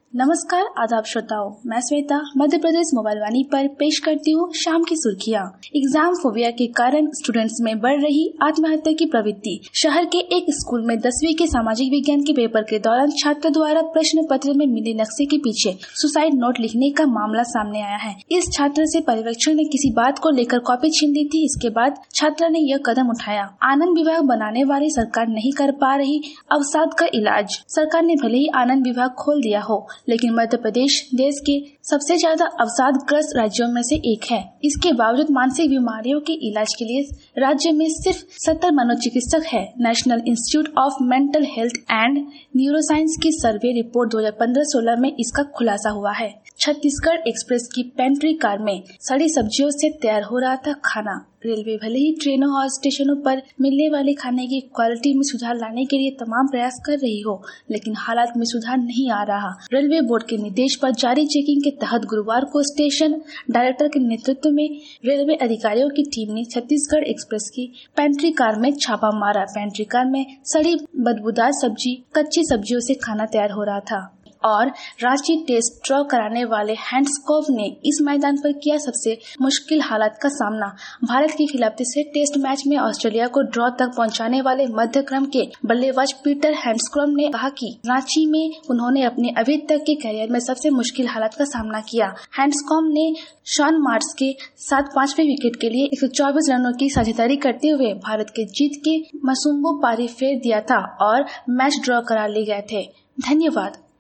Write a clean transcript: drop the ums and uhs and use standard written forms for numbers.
नमस्कार आदाब श्रोताओं, मैं श्वेता मध्य प्रदेश मोबाइल वाणी पर पेश करती हूँ शाम की सुर्खियाँ। एग्जाम फोबिया के कारण स्टूडेंट्स में बढ़ रही आत्महत्या की प्रवृत्ति। शहर के एक स्कूल में 10वीं के सामाजिक विज्ञान के पेपर के दौरान छात्र द्वारा प्रश्न पत्र में मिले नक्शे के पीछे सुसाइड नोट लिखने का मामला सामने आया है। इस छात्र से पर्यवेक्षक ने किसी बात को लेकर कॉपी छीन ली थी। इसके बाद छात्रा ने यह कदम उठाया। आनंद विभाग बनाने वाली सरकार नहीं कर पा रही अवसाद का इलाज। सरकार ने भले ही आनंद विभाग खोल दिया हो, लेकिन मध्य प्रदेश देश के सबसे ज्यादा अवसादग्रस्त राज्यों में से एक है। इसके बावजूद मानसिक बीमारियों के इलाज के लिए राज्य में सिर्फ 70 मनोचिकित्सक है। National institute of mental health and neuroscience की सर्वे रिपोर्ट 2015-16 में इसका खुलासा हुआ है। छत्तीसगढ़ एक्सप्रेस की पेंट्री कार में सड़ी सब्जियों से तैयार हो रहा था खाना। रेलवे भले ही ट्रेनों और स्टेशनों पर मिलने वाले खाने की क्वालिटी में सुधार लाने के लिए तमाम प्रयास कर रही हो, लेकिन हालात में सुधार नहीं आ रहा। रेलवे बोर्ड के निर्देश पर जारी चेकिंग के तहत गुरुवार को स्टेशन डायरेक्टर के नेतृत्व में रेलवे अधिकारियों की टीम ने छत्तीसगढ़ एक्सप्रेस की पेंट्री कार में छापा मारा। पेंट्री कार में सड़ी बदबूदार सब्जी, कच्ची सब्जियों से खाना तैयार हो रहा था। और रांची टेस्ट ड्रॉ कराने वाले हैंड्सकॉम्ब ने इस मैदान पर किया सबसे मुश्किल हालात का सामना। भारत के खिलाफ तीसरे टेस्ट मैच में ऑस्ट्रेलिया को ड्रॉ तक पहुंचाने वाले मध्य क्रम के बल्लेबाज पीटर हैंड्सकॉम्ब ने कहा कि रांची में उन्होंने अपने अभी तक के करियर में सबसे मुश्किल हालात का सामना किया। हैंड्सकॉम्ब ने शॉन मार्श के साथ 5वें विकेट के लिए 124 रनों की साझेदारी करते हुए भारत के जीत के मसूम्बों पारी फेर दिया था और मैच ड्रॉ करा ले गए थे। धन्यवाद।